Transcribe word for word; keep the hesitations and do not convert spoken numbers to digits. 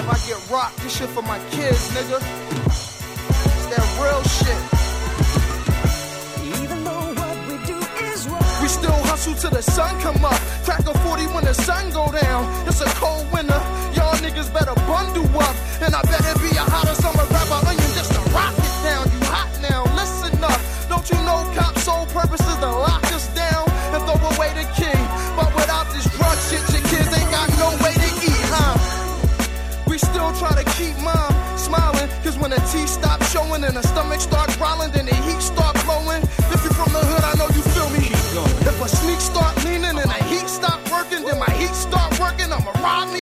I get rocked, this shit for my kids, nigga. It's that real shit. Even though what we do is wrong, we still hustle till the sun come up. Crack a forty when the sun go down. It's a cold winter, y'all niggas better bundle up. And I bet it be a hotter summer, grab a onion just to rock it down. You hot now, listen up. Don't you know cops' sole purpose is to lock us down and throw away the key? But without this drug shit, your kids ain't got no way to eat, huh? We still try to keep mom smiling, cause when the teeth stop showing and the stomach start growling, then the heat start blowing. If you from the hood, I know you feel me. If a sneak start leaning and the heat stop working, then my heat start working, I'ma rob me